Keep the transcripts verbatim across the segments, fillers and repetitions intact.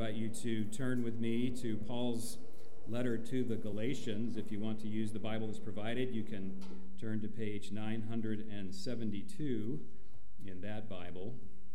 invite you to turn with me to Paul's letter to the Galatians. If you want to use the Bible that's provided, you can turn to page nine hundred seventy-two in that Bible.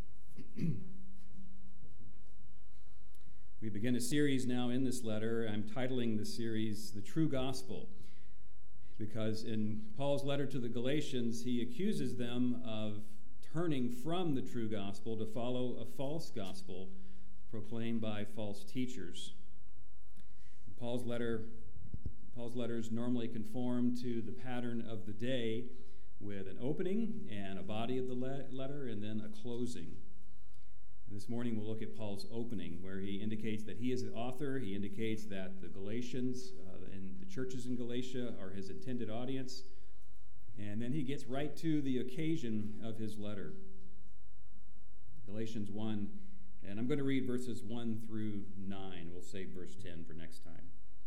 We begin a series now in this letter. I'm titling the series The True Gospel, because in Paul's letter to the Galatians, he accuses them of turning from the true gospel to follow a false gospel proclaimed by false teachers. Paul's letter, Paul's letters normally conform to the pattern of the day, with an opening and a body of the le- letter and then a closing. And this morning we'll look at Paul's opening, where he indicates that he is the author. He indicates that the Galatians uh, and the churches in Galatia are his intended audience. And then he gets right to the occasion of his letter. Galatians one, and I'm going to read verses one through nine. We'll save verse ten for next time.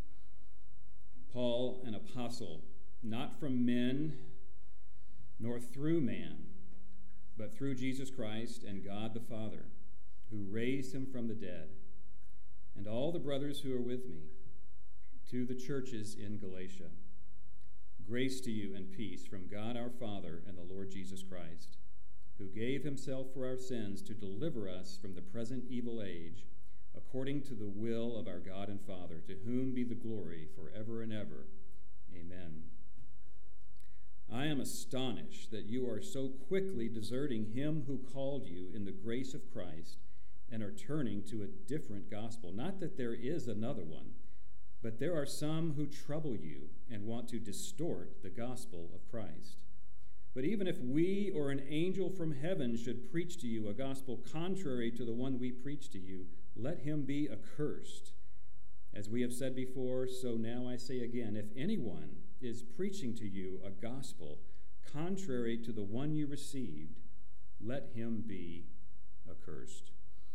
Paul, an apostle, not from men, nor through man, but through Jesus Christ and God the Father, who raised him from the dead, and all the brothers who are with me, to the churches in Galatia. Grace to you and peace from God our Father and the Lord Jesus Christ, who gave himself for our sins to deliver us from the present evil age, according to the will of our God and Father, to whom be the glory forever and ever. Amen. I am astonished that you are so quickly deserting him who called you in the grace of Christ and are turning to a different gospel. Not that there is another one, but there are some who trouble you and want to distort the gospel of Christ. But even if we or an angel from heaven should preach to you a gospel contrary to the one we preach to you, let him be accursed. As we have said before, so now I say again, if anyone is preaching to you a gospel contrary to the one you received, let him be accursed.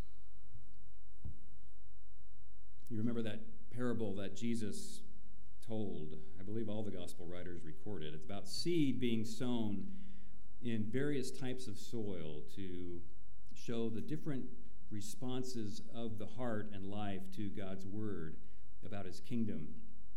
You remember that parable that Jesus told? I believe all the gospel writers recorded. It's about seed being sown in various types of soil to show the different responses of the heart and life to God's word about his kingdom.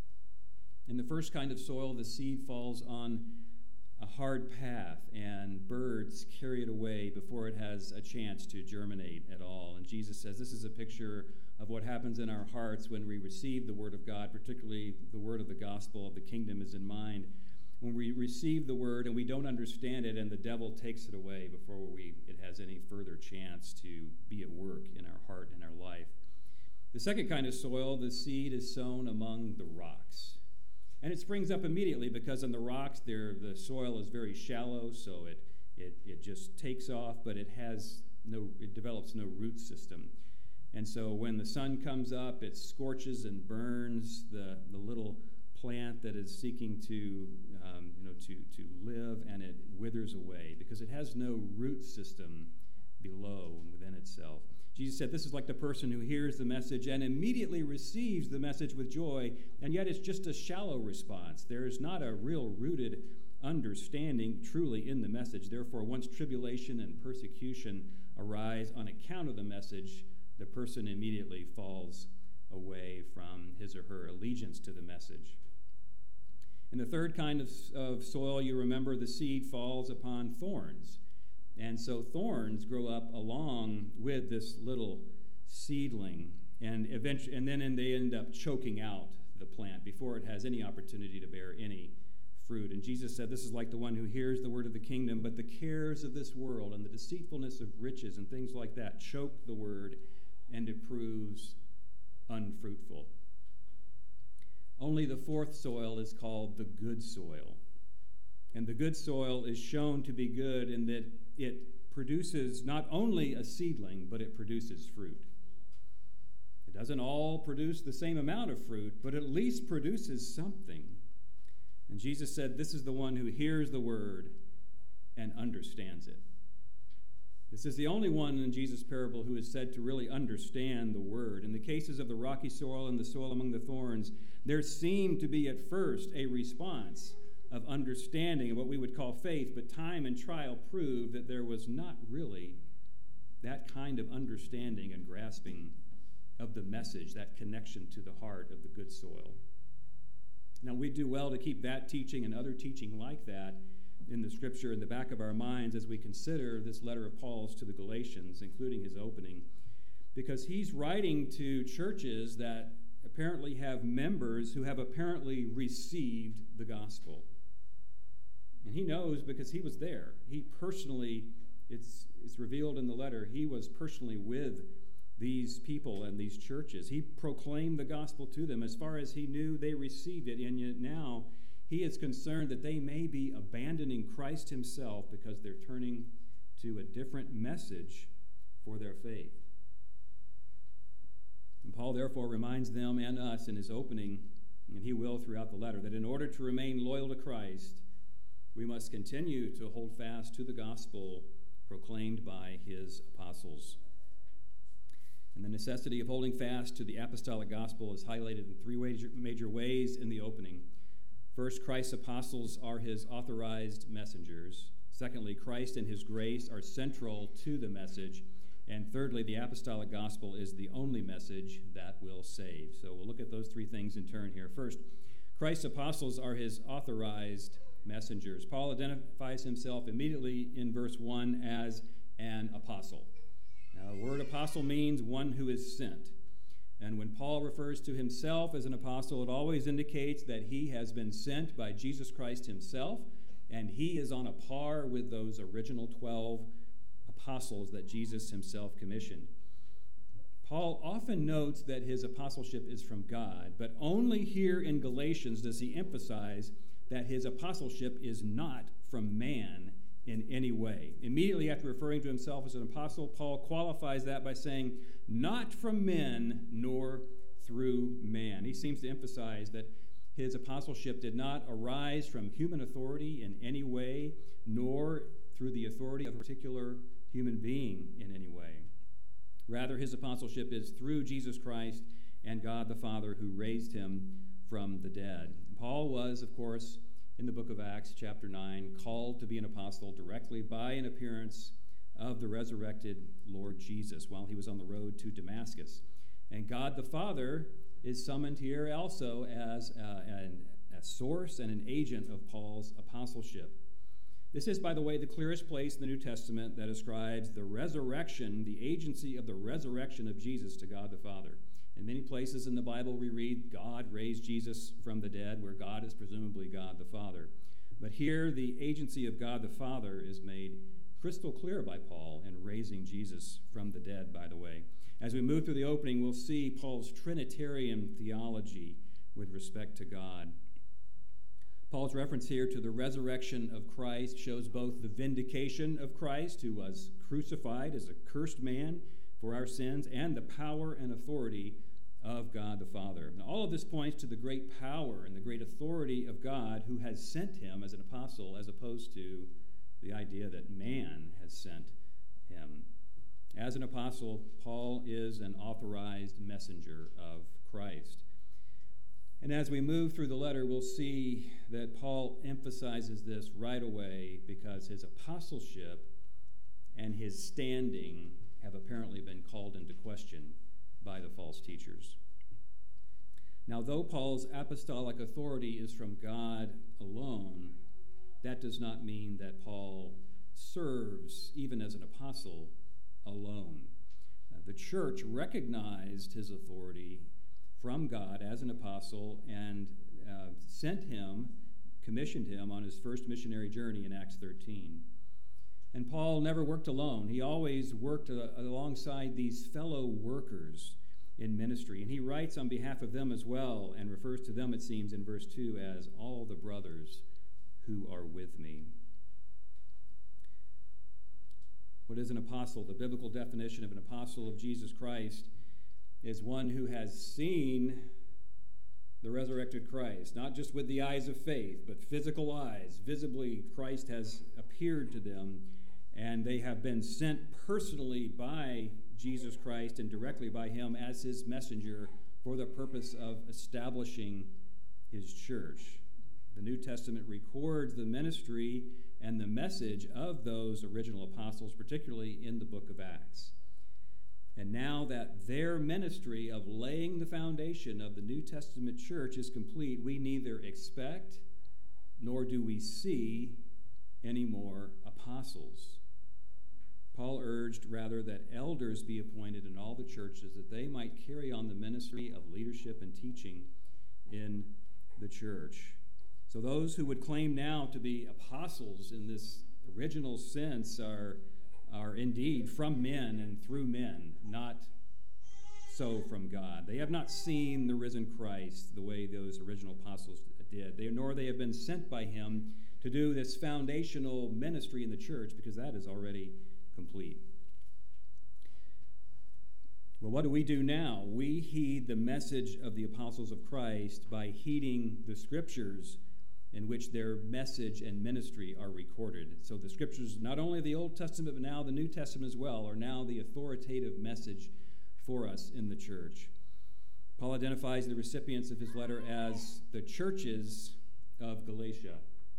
In the first kind of soil, the seed falls on a hard path, and birds carry it away before it has a chance to germinate at all. And Jesus says this is a picture of what happens in our hearts when we receive the word of God, particularly the word of the gospel of the kingdom is in mind. When we receive the word and we don't understand it, and the devil takes it away before we it has any further chance to be at work in our heart and our life. The second kind of soil, the seed is sown among the rocks. And it springs up immediately because on the rocks there the soil is very shallow, so it it it just takes off, but it has no it develops no root system. And so when the sun comes up, it scorches and burns the, the little plant that is seeking to um, you know to to live, and it withers away because it has no root system below and within itself. Jesus said this is like the person who hears the message and immediately receives the message with joy, and yet it's just a shallow response. There is not a real rooted understanding truly in the message. Therefore, once tribulation and persecution arise on account of the message, the person immediately falls away from his or her allegiance to the message. In the third kind of, of soil, you remember the seed falls upon thorns. And so thorns grow up along with this little seedling, and eventually, and then and they end up choking out the plant before it has any opportunity to bear any fruit. And Jesus said, this is like the one who hears the word of the kingdom, but the cares of this world and the deceitfulness of riches and things like that choke the word, and it proves unfruitful. Only the fourth soil is called the good soil. And the good soil is shown to be good in that it produces not only a seedling, but it produces fruit. It doesn't all produce the same amount of fruit, but at least produces something. And Jesus said, this is the one who hears the word and understands it. This is the only one in Jesus' parable who is said to really understand the word. In the cases of the rocky soil and the soil among the thorns, there seemed to be at first a response of understanding of what we would call faith, but time and trial proved that there was not really that kind of understanding and grasping of the message, that connection to the heart of the good soil. Now, we do well to keep that teaching and other teaching like that in the Scripture in the back of our minds as we consider this letter of Paul's to the Galatians, including his opening, because he's writing to churches that apparently have members who have apparently received the gospel. And he knows because he was there. He personally, it's, it's revealed in the letter, he was personally with these people and these churches. He proclaimed the gospel to them. As far as he knew, they received it, and yet now he is concerned that they may be abandoning Christ himself because they're turning to a different message for their faith. And Paul therefore reminds them and us in his opening, and he will throughout the letter, that in order to remain loyal to Christ, we must continue to hold fast to the gospel proclaimed by his apostles. And the necessity of holding fast to the apostolic gospel is highlighted in three major, major ways in the opening. First, Christ's apostles are his authorized messengers. Secondly, Christ and his grace are central to the message. And thirdly, the apostolic gospel is the only message that will save. So we'll look at those three things in turn here. First, Christ's apostles are his authorized messengers. Paul identifies himself immediately in verse one as an apostle. Now, the word apostle means one who is sent. And when Paul refers to himself as an apostle, it always indicates that he has been sent by Jesus Christ himself, and he is on a par with those original twelve apostles that Jesus himself commissioned. Paul often notes that his apostleship is from God, but only here in Galatians does he emphasize that his apostleship is not from man in any way. Immediately after referring to himself as an apostle, Paul qualifies that by saying, not from men nor through man. He seems to emphasize that his apostleship did not arise from human authority in any way, nor through the authority of a particular human being in any way. Rather, his apostleship is through Jesus Christ and God the Father who raised him from the dead. Paul was, of course, in the book of Acts, chapter nine, called to be an apostle directly by an appearance of the resurrected Lord Jesus while he was on the road to Damascus. And God the Father is summoned here also as a, a, a source and an agent of Paul's apostleship. This is, by the way, the clearest place in the New Testament that ascribes the resurrection, the agency of the resurrection of Jesus to God the Father. In many places in the Bible, we read God raised Jesus from the dead, where God is presumably God the Father. But here, the agency of God the Father is made crystal clear by Paul in raising Jesus from the dead, by the way. As we move through the opening, we'll see Paul's Trinitarian theology with respect to God. Paul's reference here to the resurrection of Christ shows both the vindication of Christ, who was crucified as a cursed man for our sins, and the power and authority of God the Father. Now, all of this points to the great power and the great authority of God who has sent him as an apostle, as opposed to the idea that man has sent him. As an apostle, Paul is an authorized messenger of Christ. And as we move through the letter, we'll see that Paul emphasizes this right away because his apostleship and his standing have apparently been called into question by the false teachers. Now, though Paul's apostolic authority is from God alone, that does not mean that Paul serves, even as an apostle, alone. Uh, the church recognized his authority from God as an apostle and uh, sent him, commissioned him on his first missionary journey in Acts thirteen. And Paul never worked alone. He always worked uh, alongside these fellow workers in ministry. And he writes on behalf of them as well and refers to them, it seems, in verse two as all the brothers who are with me. What is an apostle? The biblical definition of an apostle of Jesus Christ is one who has seen the resurrected Christ, not just with the eyes of faith, but physical eyes. Visibly, Christ has appeared to them, and they have been sent personally by Jesus Christ and directly by him as his messenger for the purpose of establishing his church. The New Testament records the ministry and the message of those original apostles, particularly in the book of Acts. And now that their ministry of laying the foundation of the New Testament church is complete, we neither expect nor do we see any more apostles. Paul urged rather that elders be appointed in all the churches that they might carry on the ministry of leadership and teaching in the church. So those who would claim now to be apostles in this original sense are, are indeed from men and through men, not so from God. They have not seen the risen Christ the way those original apostles did, they, nor they have been sent by him to do this foundational ministry in the church, because that is already complete. Well, what do we do now? We heed the message of the apostles of Christ by heeding the scriptures in which their message and ministry are recorded. So the scriptures, not only the Old Testament, but now the New Testament as well, are now the authoritative message for us in the church. Paul identifies the recipients of his letter as the churches of Galatia.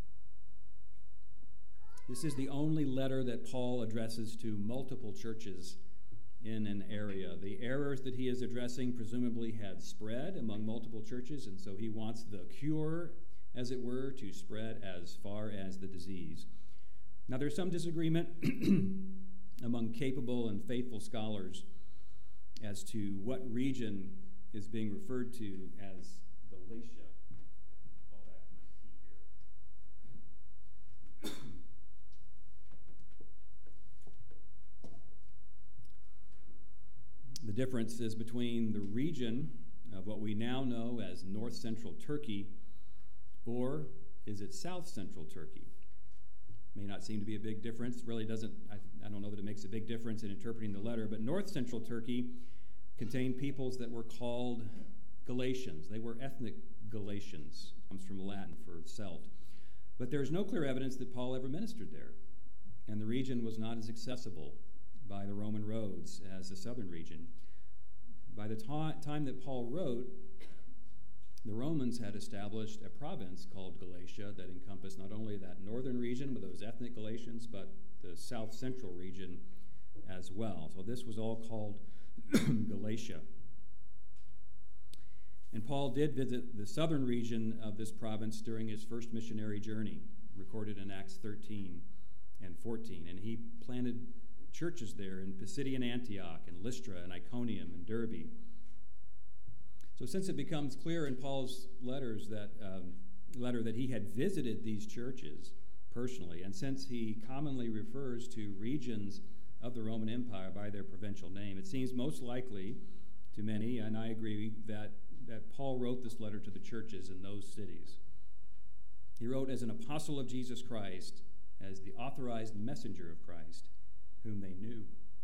This is the only letter that Paul addresses to multiple churches in an area. The errors that he is addressing presumably had spread among multiple churches, and so he wants the cure, as it were, to spread as far as the disease. Now, there's some disagreement among capable and faithful scholars as to what region is being referred to as Galatia. Fall back to my key here. The difference is between the region of what we now know as north central Turkey, or is it south central Turkey? May not seem to be a big difference. Really doesn't, I, I don't know that it makes a big difference in interpreting the letter, but north central Turkey contained peoples that were called Galatians. They were ethnic Galatians. It comes from Latin for Celt. But there's no clear evidence that Paul ever ministered there, and the region was not as accessible by the Roman roads as the southern region. By the ta- time that Paul wrote, the Romans had established a province called Galatia that encompassed not only that northern region with those ethnic Galatians, but the south central region as well. So this was all called Galatia. And Paul did visit the southern region of this province during his first missionary journey, recorded in Acts thirteen and fourteen. And he planted churches there in Pisidian Antioch and Lystra and Iconium and Derbe. So since it becomes clear in Paul's letters that um, letter that he had visited these churches personally, and since he commonly refers to regions of the Roman Empire by their provincial name, it seems most likely to many, and I agree, that, that Paul wrote this letter to the churches in those cities. He wrote as an apostle of Jesus Christ, as the authorized messenger of Christ, whom they knew.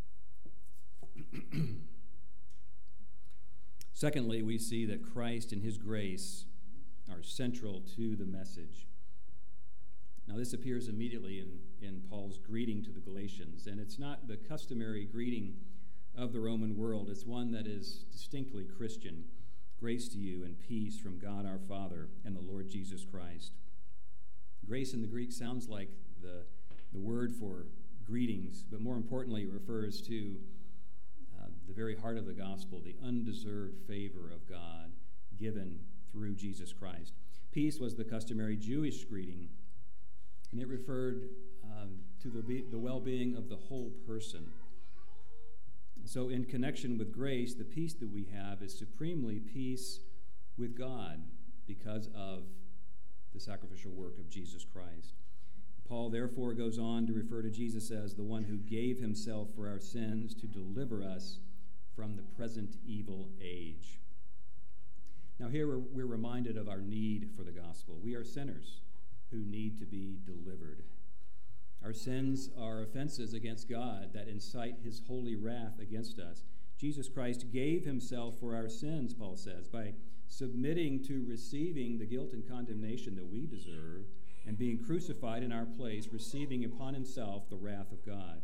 Secondly, we see that Christ and his grace are central to the message. Now, this appears immediately in, in Paul's greeting to the Galatians, and it's not the customary greeting of the Roman world. It's one that is distinctly Christian. Grace to you and peace from God our Father and the Lord Jesus Christ. Grace in the Greek sounds like the, the word for greetings, but more importantly, it refers to uh, the very heart of the gospel, the undeserved favor of God given through Jesus Christ. Peace was the customary Jewish greeting, and it referred um, to the, be- the well-being of the whole person. So in connection with grace, the peace that we have is supremely peace with God because of the sacrificial work of Jesus Christ. Paul therefore goes on to refer to Jesus as the one who gave himself for our sins to deliver us from the present evil age. Now here we're, we're reminded of our need for the gospel. We are sinners who need to be delivered. Our sins are offenses against God that incite his holy wrath against us. Jesus Christ gave himself for our sins, Paul says, by submitting to receiving the guilt and condemnation that we deserve and being crucified in our place, receiving upon himself the wrath of God.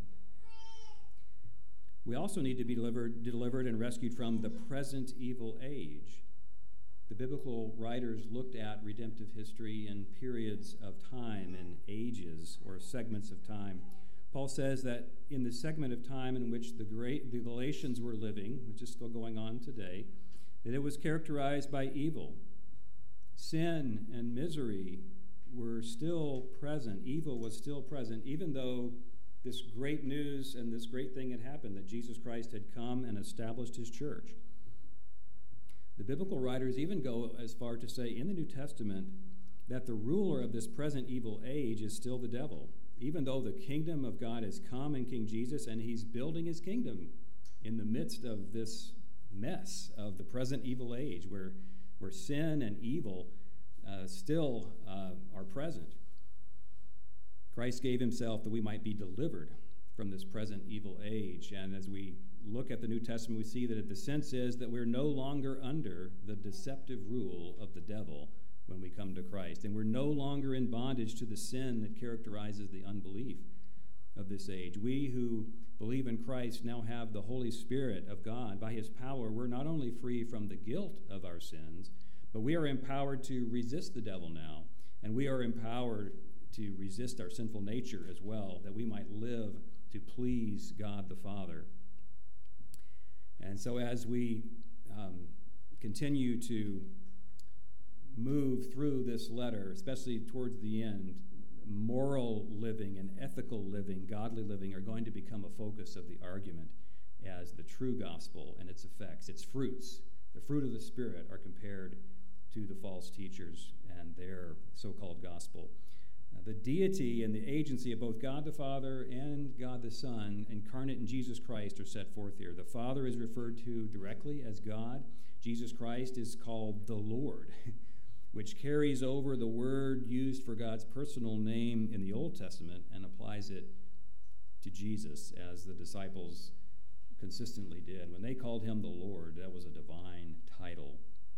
We also need to be delivered, delivered and rescued from the present evil age. The biblical writers looked at redemptive history in periods of time and ages or segments of time Paul says that in the segment of time in which the, great, the Galatians were living, which is still going on today, that it was characterized by evil. Sin and misery were still present. Evil was still present, even though this great news and this great thing had happened, that Jesus Christ had come and established his church. The biblical writers even go as far to say in the New Testament that the ruler of this present evil age is still the devil, even though the kingdom of God has come in King Jesus and he's building his kingdom in the midst of this mess of the present evil age where, where sin and evil uh, still uh, are present. Christ gave himself that we might be delivered from this present evil age. And as we look at the New Testament, we see that the sense is that we're no longer under the deceptive rule of the devil when we come to Christ. And we're no longer in bondage to the sin that characterizes the unbelief of this age. We who believe in Christ now have the Holy Spirit of God. By his power, we're not only free from the guilt of our sins, but we are empowered to resist the devil now. And we are empowered to resist our sinful nature as well, that we might live to please God the Father. And so as we um, continue to move through this letter, especially towards the end, moral living and ethical living, godly living, are going to become a focus of the argument as the true gospel and its effects, its fruits. The fruit of the Spirit are compared to the false teachers and their so-called gospel. Now, the deity and the agency of both God the Father and God the Son, incarnate in Jesus Christ, are set forth here. The Father is referred to directly as God. Jesus Christ is called the Lord, which carries over the word used for God's personal name in the Old Testament and applies it to Jesus, as the disciples consistently did. When they called him the Lord, that was a divine title.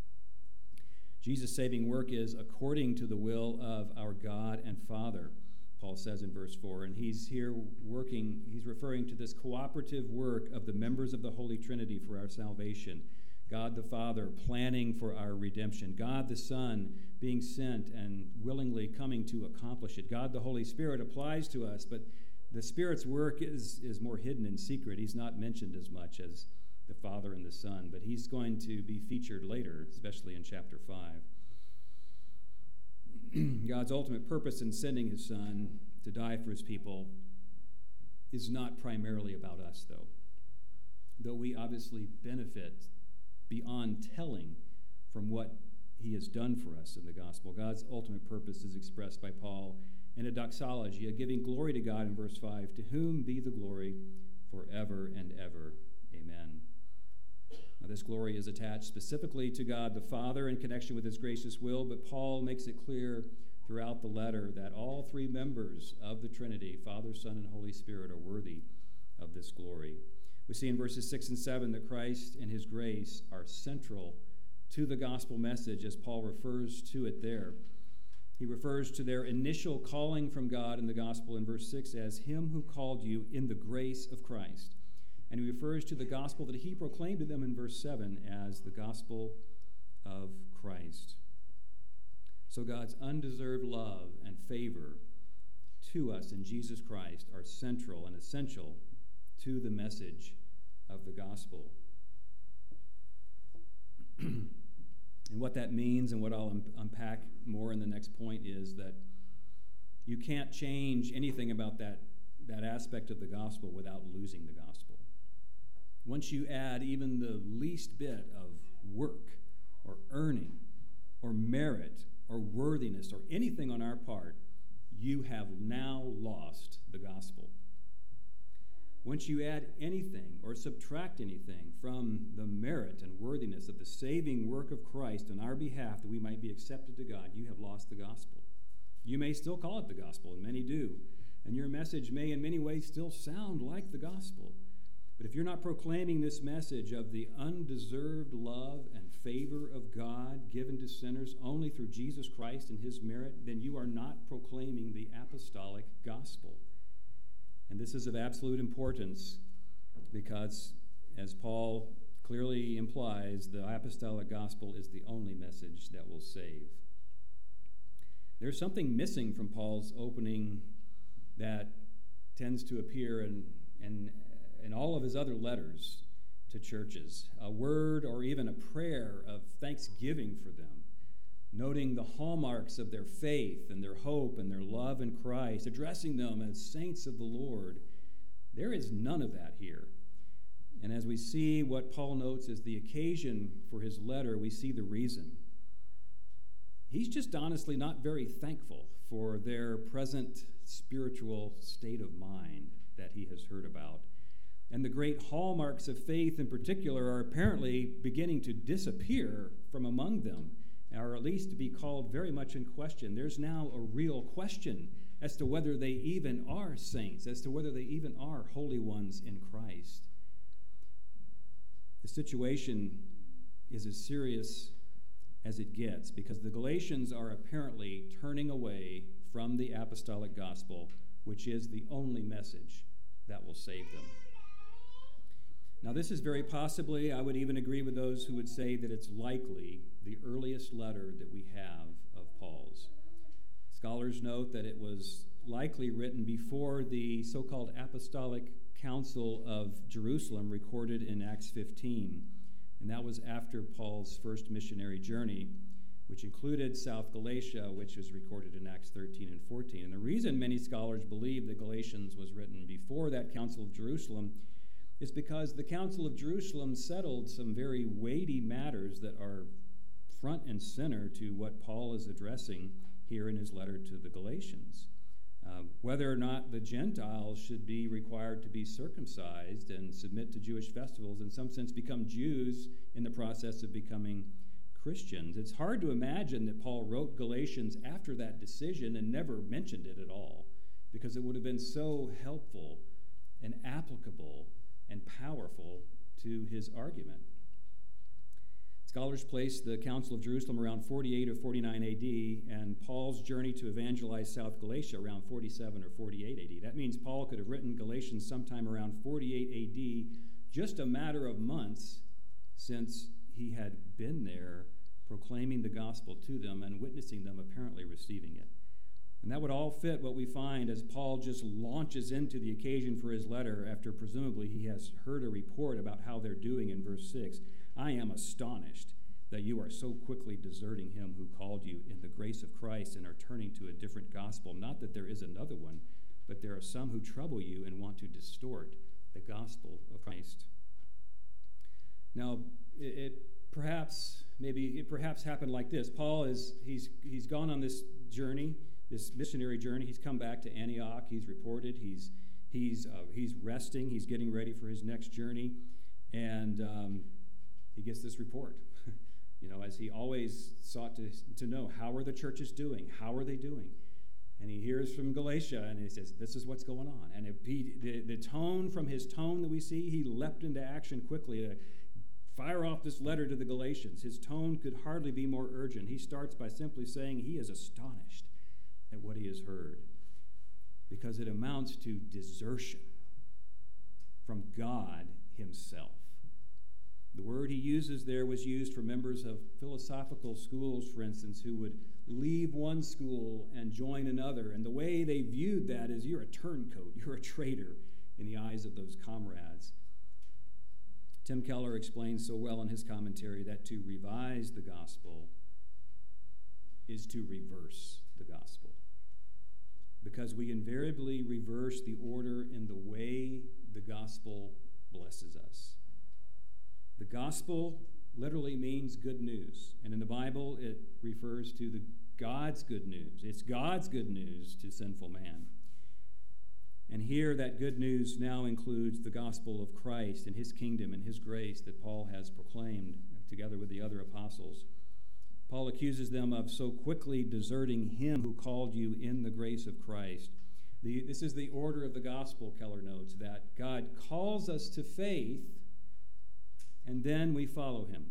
Jesus' saving work is according to the will of our God and Father, Paul says in verse four. And he's here working, he's referring to this cooperative work of the members of the Holy Trinity for our salvation. God the Father planning for our redemption. God the Son being sent and willingly coming to accomplish it. God the Holy Spirit applies to us, but the Spirit's work is, is more hidden in secret. He's not mentioned as much as the Father and the Son, but he's going to be featured later, especially in chapter five. God's ultimate purpose in sending his Son to die for his people is not primarily about us, though. Though we obviously benefit beyond telling from what he has done for us in the gospel. God's ultimate purpose is expressed by Paul in a doxology, a giving glory to God in verse five, to whom be the glory forever and ever. Amen. Now, this glory is attached specifically to God the Father in connection with his gracious will, but Paul makes it clear throughout the letter that all three members of the Trinity, Father, Son, and Holy Spirit, are worthy of this glory. We see in verses six and seven that Christ and his grace are central to the gospel message, as Paul refers to it there. He refers to their initial calling from God in the gospel in verse six as him who called you in the grace of Christ. And he refers to the gospel that he proclaimed to them in verse seven as the gospel of Christ. So God's undeserved love and favor to us in Jesus Christ are central and essential to the message of the gospel. And what that means, and what I'll un- unpack more in the next point, is that you can't change anything about that, that aspect of the gospel without losing the gospel. Once you add even the least bit of work or earning or merit or worthiness or anything on our part, you have now lost the gospel. Once you add anything or subtract anything from the merit and worthiness of the saving work of Christ on our behalf that we might be accepted to God, you have lost the gospel. You may still call it the gospel, and many do, and your message may in many ways still sound like the gospel. But if you're not proclaiming this message of the undeserved love and favor of God given to sinners only through Jesus Christ and his merit, then you are not proclaiming the apostolic gospel. And this is of absolute importance because, as Paul clearly implies, the apostolic gospel is the only message that will save. There's something missing from Paul's opening that tends to appear in, in, in all of his other letters to churches, a word or even a prayer of thanksgiving for them, noting the hallmarks of their faith and their hope and their love in Christ, addressing them as saints of the Lord. There is none of that here. And as we see what Paul notes as the occasion for his letter, we see the reason. He's just honestly not very thankful for their present spiritual state of mind that he has heard about. And the great hallmarks of faith in particular are apparently beginning to disappear from among them, or at least to be called very much in question. There's now a real question as to whether they even are saints, as to whether they even are holy ones in Christ. The situation is as serious as it gets, because the Galatians are apparently turning away from the apostolic gospel, which is the only message that will save them. Now, this is very possibly, I would even agree with those who would say that it's likely the earliest letter that we have of Paul's. Scholars note that it was likely written before the so-called Apostolic Council of Jerusalem recorded in Acts fifteen. And that was after Paul's first missionary journey, which included South Galatia, which is recorded in Acts thirteen and fourteen. And the reason many scholars believe that Galatians was written before that Council of Jerusalem is because the Council of Jerusalem settled some very weighty matters that are front and center to what Paul is addressing here in his letter to the Galatians. Uh, whether or not the Gentiles should be required to be circumcised and submit to Jewish festivals, in some sense become Jews in the process of becoming Christians. It's hard to imagine that Paul wrote Galatians after that decision and never mentioned it at all, because it would have been so helpful and applicable and powerful to his argument. Scholars place the Council of Jerusalem around forty-eight or forty-nine A D, and Paul's journey to evangelize South Galatia around forty-seven or forty-eight A D. That means Paul could have written Galatians sometime around forty-eight A D, just a matter of months since he had been there proclaiming the gospel to them and witnessing them apparently receiving it. And that would all fit what we find as Paul just launches into the occasion for his letter after presumably he has heard a report about how they're doing in verse six. I am astonished that you are so quickly deserting him who called you in the grace of Christ and are turning to a different gospel. Not that there is another one, but there are some who trouble you and want to distort the gospel of Christ. Now, it, it perhaps, maybe it perhaps happened like this. Paul is, he's, he's gone on this journey, this missionary journey. He's come back to Antioch. He's reported. He's, he's, uh, he's resting. He's getting ready for his next journey. And um, he gets this report, you know, as he always sought to, to know, how are the churches doing? How are they doing? And he hears from Galatia, and he says, this is what's going on. And it, he, the, the tone, from his tone that we see, he leapt into action quickly to fire off this letter to the Galatians. His tone could hardly be more urgent. He starts by simply saying he is astonished at what he has heard, because it amounts to desertion from God himself. The word he uses there was used for members of philosophical schools, for instance, who would leave one school and join another. And the way they viewed that is, you're a turncoat, you're a traitor in the eyes of those comrades. Tim Keller explains so well in his commentary that to revise the gospel is to reverse the gospel, because we invariably reverse the order in the way the gospel blesses us. The gospel literally means good news, and in the Bible it refers to the God's good news. It's God's good news to sinful man. And here that good news now includes the gospel of Christ and his kingdom and his grace that Paul has proclaimed together with the other apostles. Paul accuses them of so quickly deserting him who called you in the grace of Christ. The, this is the order of the gospel, Keller notes, that God calls us to faith, and then we follow him.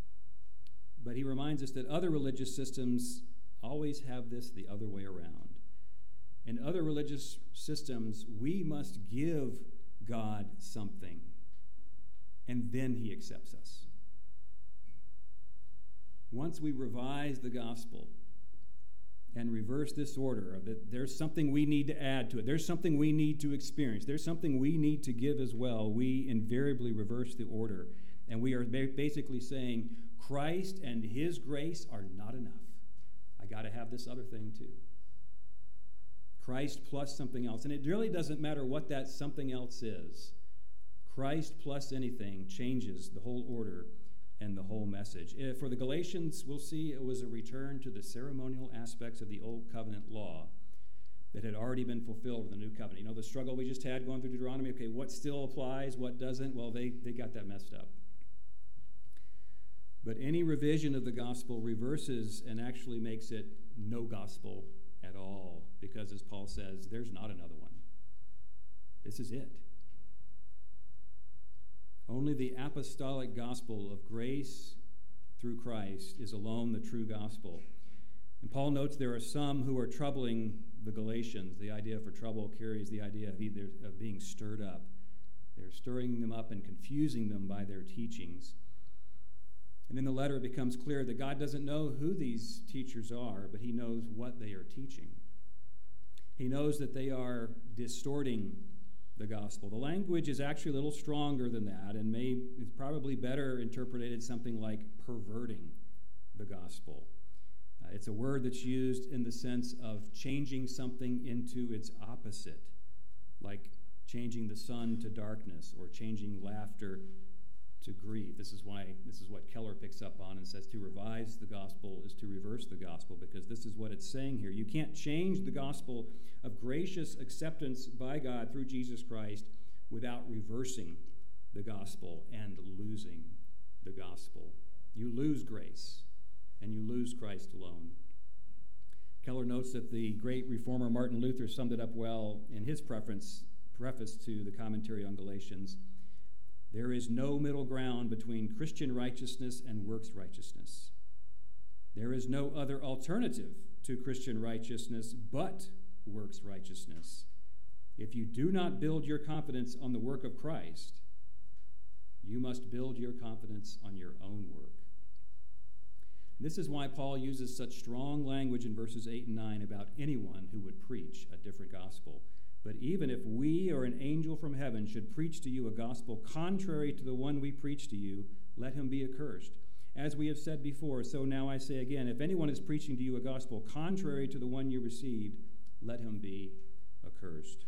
But he reminds us that other religious systems always have this the other way around. In other religious systems, we must give God something, and then he accepts us. Once we revise the gospel and reverse this order of that there's something we need to add to it. There's something we need to experience. There's something we need to give as well. We invariably reverse the order. And we are basically saying Christ and his grace are not enough. I got to have this other thing too. Christ plus something else. And it really doesn't matter what that something else is. Christ plus anything changes the whole order and the whole message. For the Galatians, we'll see it was a return to the ceremonial aspects of the Old Covenant law that had already been fulfilled in the New Covenant. You know, the struggle we just had going through Deuteronomy, okay, what still applies, what doesn't? Well, they, they got that messed up. But any revision of the gospel reverses and actually makes it no gospel at all, because as Paul says, there's not another one. This is it. Only the apostolic gospel of grace through Christ is alone the true gospel. And Paul notes there are some who are troubling the Galatians. The idea for trouble carries the idea of either of being stirred up. They're stirring them up and confusing them by their teachings. And in the letter, it becomes clear that God doesn't know who these teachers are, but he knows what they are teaching. He knows that they are distorting the gospel. The language is actually a little stronger than that, and may is probably better interpreted something like perverting the gospel. Uh, it's a word that's used in the sense of changing something into its opposite, like changing the sun to darkness or changing laughter to grief. This is why this is what Keller picks up on and says to revise the gospel is to reverse the gospel, because this is what it's saying here. You can't change the gospel of gracious acceptance by God through Jesus Christ without reversing the gospel and losing the gospel. You lose grace and you lose Christ alone. Keller notes that the great reformer Martin Luther summed it up well in his preference, preface to the commentary on Galatians. There is no middle ground between Christian righteousness and works righteousness. There is no other alternative to Christian righteousness but works righteousness. If you do not build your confidence on the work of Christ, you must build your confidence on your own work. This is why Paul uses such strong language in verses eight and nine about anyone who would preach a different gospel. But even if we or an angel from heaven should preach to you a gospel contrary to the one we preach to you, let him be accursed. As we have said before, so now I say again, if anyone is preaching to you a gospel contrary to the one you received, let him be accursed.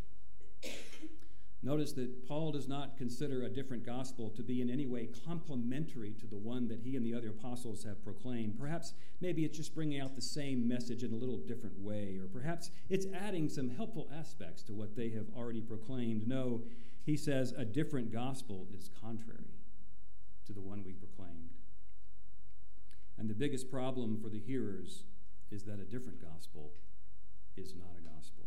Notice that Paul does not consider a different gospel to be in any way complementary to the one that he and the other apostles have proclaimed. Perhaps maybe it's just bringing out the same message in a little different way, or perhaps it's adding some helpful aspects to what they have already proclaimed. No, he says a different gospel is contrary to the one we proclaimed. And the biggest problem for the hearers is that a different gospel is not a gospel.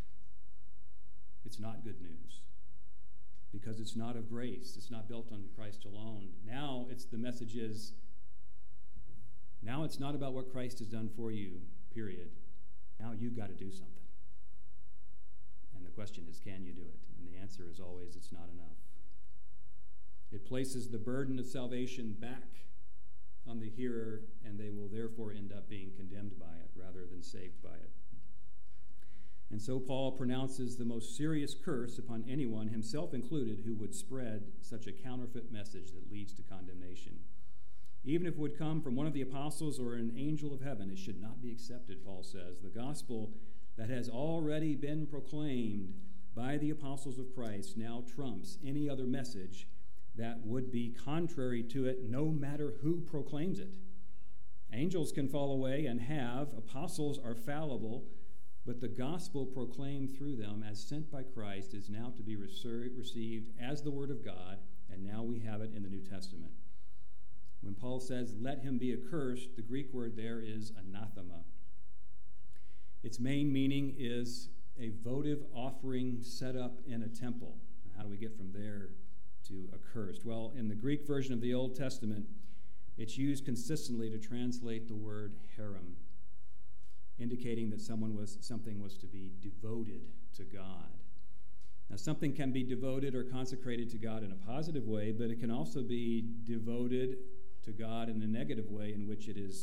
It's not good news. Because it's not of grace. It's not built on Christ alone. Now it's the message is, now it's not about what Christ has done for you, period. Now you've got to do something. And the question is, can you do it? And the answer is always, it's not enough. It places the burden of salvation back on the hearer, and they will therefore end up being condemned by it rather than saved by it. And so Paul pronounces the most serious curse upon anyone, himself included, who would spread such a counterfeit message that leads to condemnation. Even if it would come from one of the apostles or an angel of heaven, it should not be accepted, Paul says. The gospel that has already been proclaimed by the apostles of Christ now trumps any other message that would be contrary to it, no matter who proclaims it. Angels can fall away and have. Apostles are fallible. But the gospel proclaimed through them as sent by Christ is now to be received as the word of God, and now we have it in the New Testament. When Paul says, let him be accursed, the Greek word there is anathema. Its main meaning is a votive offering set up in a temple. How do we get from there to accursed? Well, in the Greek version of the Old Testament, it's used consistently to translate the word herem, indicating that someone was something was to be devoted to God. Now, something can be devoted or consecrated to God in a positive way, but it can also be devoted to God in a negative way in which it is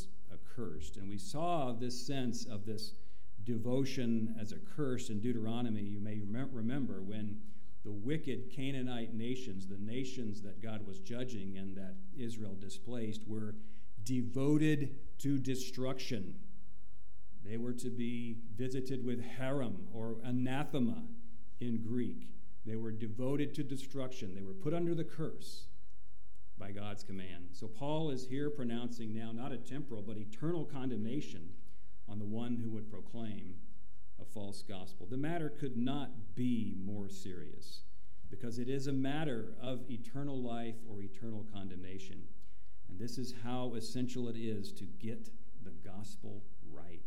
accursed. And we saw this sense of this devotion as a curse in Deuteronomy. You may rem- remember when the wicked Canaanite nations, the nations that God was judging and that Israel displaced, were devoted to destruction. They were to be visited with herem, or anathema in Greek. They were devoted to destruction. They were put under the curse by God's command. So Paul is here pronouncing now not a temporal but eternal condemnation on the one who would proclaim a false gospel. The matter could not be more serious, because it is a matter of eternal life or eternal condemnation. And this is how essential it is to get the gospel right.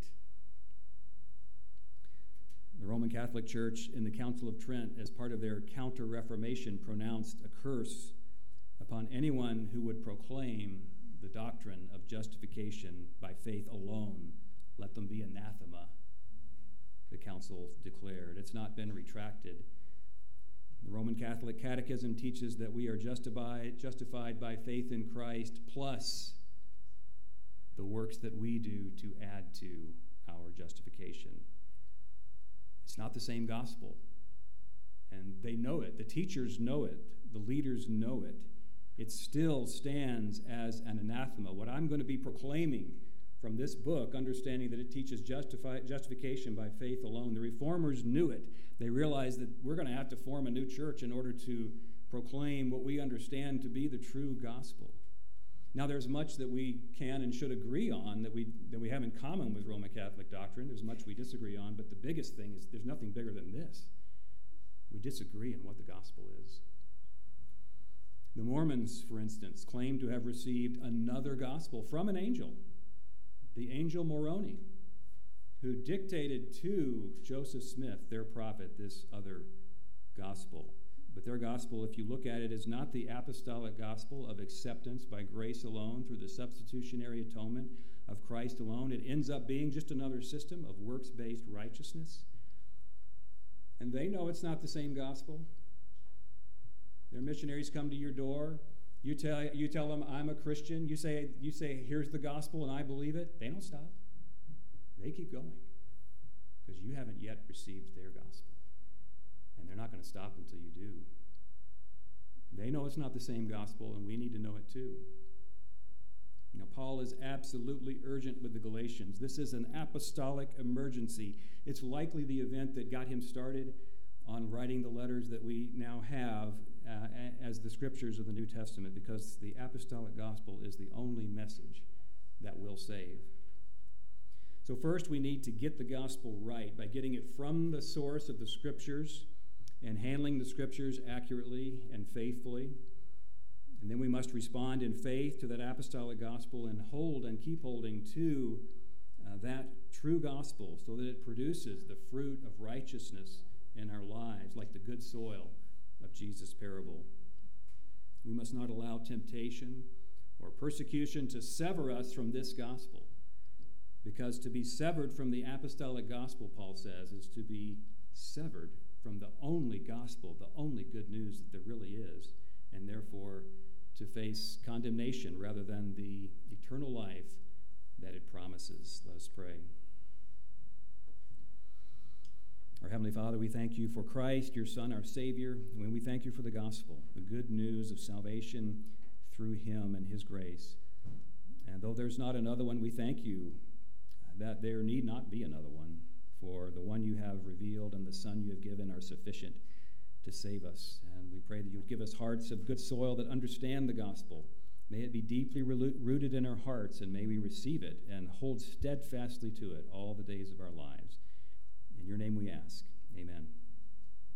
The Roman Catholic Church in the Council of Trent, as part of their Counter-Reformation, pronounced a curse upon anyone who would proclaim the doctrine of justification by faith alone. Let them be anathema, the council declared. It's not been retracted. The Roman Catholic Catechism teaches that we are justified, justified by faith in Christ plus the works that we do to add to our justification. It's not the same gospel, and they know it. The teachers know it. The leaders know it. It still stands as an anathema. What I'm going to be proclaiming from this book, understanding that it teaches justify, justification by faith alone, the Reformers knew it. They realized that we're going to have to form a new church in order to proclaim what we understand to be the true gospel. Now, there's much that we can and should agree on that we that we have in common with Roman Catholic doctrine. There's much we disagree on, but the biggest thing is there's nothing bigger than this. We disagree on what the gospel is. The Mormons, for instance, claim to have received another gospel from an angel, the angel Moroni, who dictated to Joseph Smith, their prophet, this other gospel. But their gospel, if you look at it, is not the apostolic gospel of acceptance by grace alone through the substitutionary atonement of Christ alone. It ends up being just another system of works-based righteousness. And they know it's not the same gospel. Their missionaries come to your door. You tell you tell them, I'm a Christian. You say, you say, here's the gospel and I believe it. They don't stop. They keep going because you haven't yet received their gospel. And they're not going to stop until you do. They know it's not the same gospel, and we need to know it too. Now, Paul is absolutely urgent with the Galatians. This is an apostolic emergency. It's likely the event that got him started on writing the letters that we now have uh, as the scriptures of the New Testament, because the apostolic gospel is the only message that will save. So first, we need to get the gospel right by getting it from the source of the scriptures and handling the scriptures accurately and faithfully. And then we must respond in faith to that apostolic gospel and hold and keep holding to uh, that true gospel so that it produces the fruit of righteousness in our lives, like the good soil of Jesus' parable. We must not allow temptation or persecution to sever us from this gospel, because to be severed from the apostolic gospel, Paul says, is to be severed from the only gospel, the only good news that there really is, and therefore to face condemnation rather than the eternal life that it promises. Let us pray. Our Heavenly Father, we thank you for Christ, your Son, our Savior, and we thank you for the gospel, the good news of salvation through him and his grace. And though there's not another one, we thank you that there need not be another one, for the one you have revealed and the Son you have given are sufficient to save us. And we pray that you would give us hearts of good soil that understand the gospel. May it be deeply rooted in our hearts, and may we receive it and hold steadfastly to it all the days of our lives.